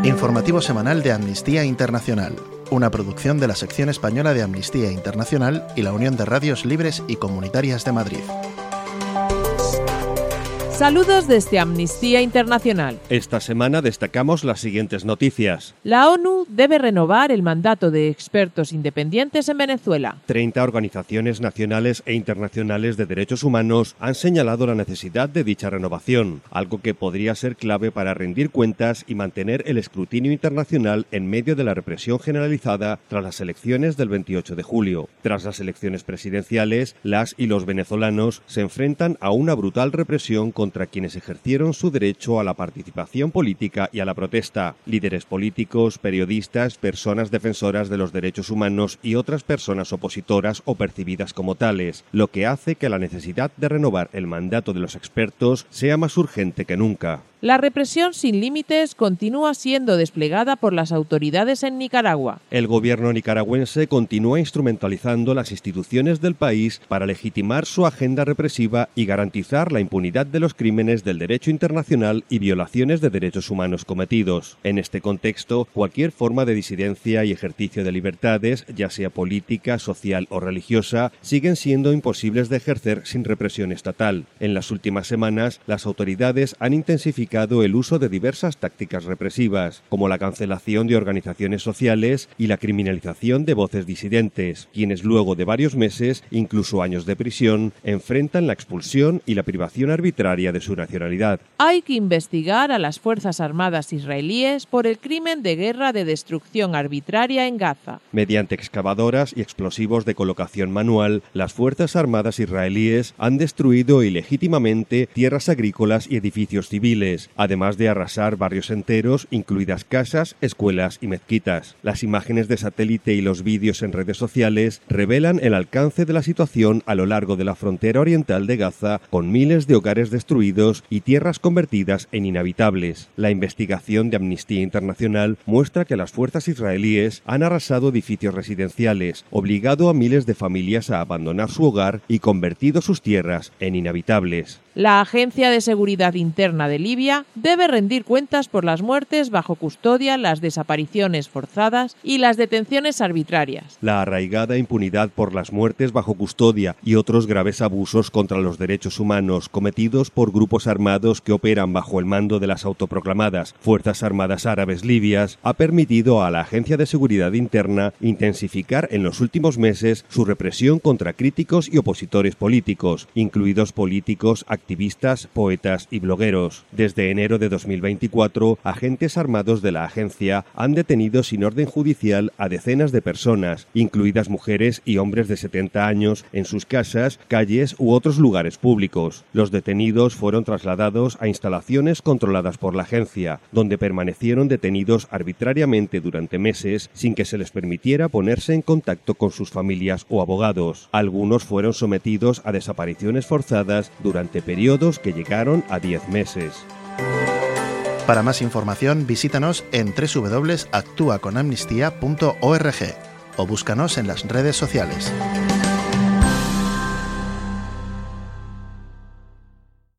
Informativo semanal de Amnistía Internacional, una producción de la sección española de Amnistía Internacional y la Unión de Radios Libres y Comunitarias de Madrid. Saludos desde Amnistía Internacional. Esta semana destacamos las siguientes noticias. La ONU debe renovar el mandato de expertos independientes en Venezuela. 30 organizaciones nacionales e internacionales de derechos humanos han señalado la necesidad de dicha renovación, algo que podría ser clave para rendir cuentas y mantener el escrutinio internacional en medio de la represión generalizada tras las elecciones del 28 de julio. Tras las elecciones presidenciales, las y los venezolanos se enfrentan a una brutal represión contra quienes ejercieron su derecho a la participación política y a la protesta. Líderes políticos, periodistas, personas defensoras de los derechos humanos y otras personas opositoras o percibidas como tales, lo que hace que la necesidad de renovar el mandato de los expertos sea más urgente que nunca. La represión sin límites continúa siendo desplegada por las autoridades en Nicaragua. El gobierno nicaragüense continúa instrumentalizando las instituciones del país para legitimar su agenda represiva y garantizar la impunidad de los crímenes del derecho internacional y violaciones de derechos humanos cometidos. En este contexto, cualquier forma de disidencia y ejercicio de libertades, ya sea política, social o religiosa, siguen siendo imposibles de ejercer sin represión estatal. En las últimas semanas, las autoridades han intensificado el uso de diversas tácticas represivas, como la cancelación de organizaciones sociales y la criminalización de voces disidentes, quienes luego de varios meses, incluso años de prisión, enfrentan la expulsión y la privación arbitraria de su nacionalidad. Hay que investigar a las Fuerzas Armadas israelíes por el crimen de guerra de destrucción arbitraria en Gaza. Mediante excavadoras y explosivos de colocación manual, las Fuerzas Armadas israelíes han destruido ilegítimamente tierras agrícolas y edificios civiles, además de arrasar barrios enteros, incluidas casas, escuelas y mezquitas. Las imágenes de satélite y los vídeos en redes sociales revelan el alcance de la situación a lo largo de la frontera oriental de Gaza, con miles de hogares destruidos y tierras convertidas en inhabitables. La investigación de Amnistía Internacional muestra que las fuerzas israelíes han arrasado edificios residenciales, obligado a miles de familias a abandonar su hogar y convertido sus tierras en inhabitables. La Agencia de Seguridad Interna de Libia debe rendir cuentas por las muertes bajo custodia, las desapariciones forzadas y las detenciones arbitrarias. La arraigada impunidad por las muertes bajo custodia y otros graves abusos contra los derechos humanos cometidos por grupos armados que operan bajo el mando de las autoproclamadas Fuerzas Armadas Árabes Libias ha permitido a la Agencia de Seguridad Interna intensificar en los últimos meses su represión contra críticos y opositores políticos, incluidos políticos, activistas, poetas y blogueros. Desde enero de 2024, agentes armados de la agencia han detenido sin orden judicial a decenas de personas, incluidas mujeres y hombres de 70 años, en sus casas, calles u otros lugares públicos. Los detenidos fueron trasladados a instalaciones controladas por la agencia, donde permanecieron detenidos arbitrariamente durante meses sin que se les permitiera ponerse en contacto con sus familias o abogados. Algunos fueron sometidos a desapariciones forzadas durante periodos que llegaron a 10 meses. Para más información, visítanos en www.actuaconamnistía.org o búscanos en las redes sociales.